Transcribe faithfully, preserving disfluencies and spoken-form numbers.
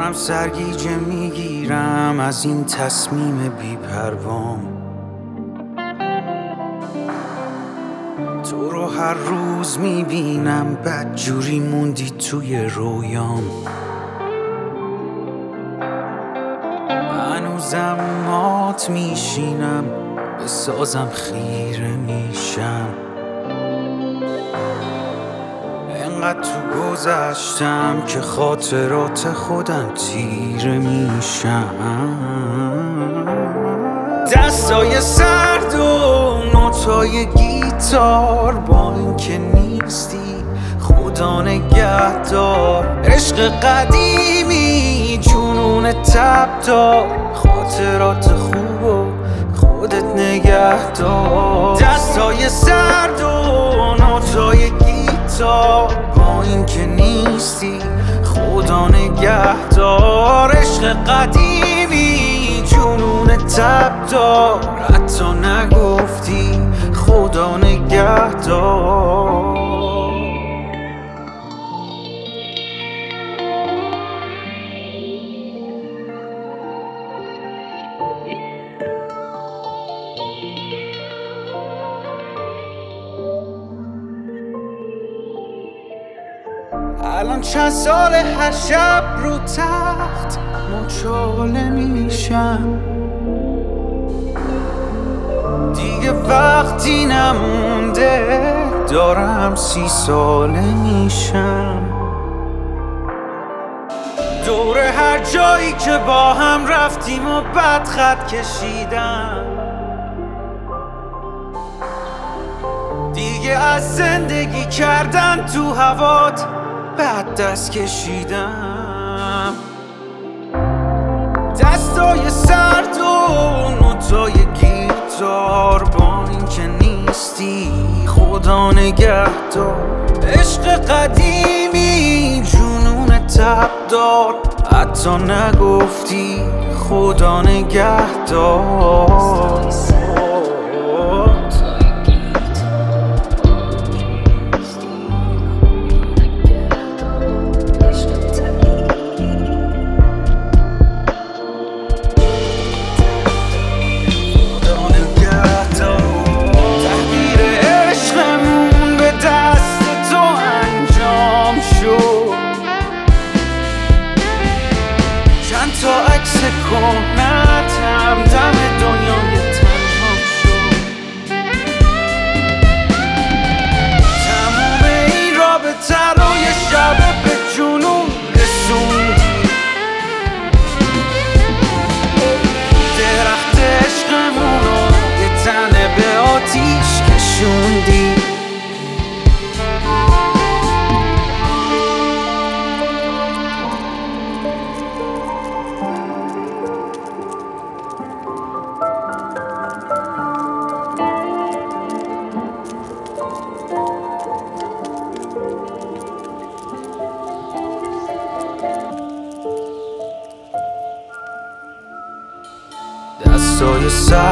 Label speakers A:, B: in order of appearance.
A: دارم سرگیجه میگیرم از این تصمیم بی پروام. تو رو هر روز میبینم بدجوری موندی توی رویام. هنوزم مات میشینم به سازم خیره میشم. انقدر تو گذشتم که خاطرات خودم تیره میشم. دستای سرد و نوتای گیتار با اینکه نیستی خدا نگهدار. عشق قدیمی جنون تبدار، خاطرات خوب و خودت نگهدار. دستای سرد و نوتای گیتار با اینکه نیستی خدا نگهدار. عشق قدیمی جنون تبدار، حتی نگفتی خدا نگهدار. الان چند سال هر شب رو تخت مچاله میشم. دیگه وقتی نمونده دارم سی ساله میشم. دور هر جایی که با هم رفتیم و بد خط کشیدم. دیگه از زندگی کردن تو هوات بعد دست کشیدم. دستای سرد و نوتای گیتار با اینکه نیستی خدا نگهدار. عشق قدیمی جنون تبدار، حتی نگفتی خدا نگهدار. تا عکس کهنتم دم دنیای تنهام شد. تموم این رابطه رو یه شب به جنون رسوندی. درخت عشقمون رو یه تنه به آتیش کشوندی. دستای سر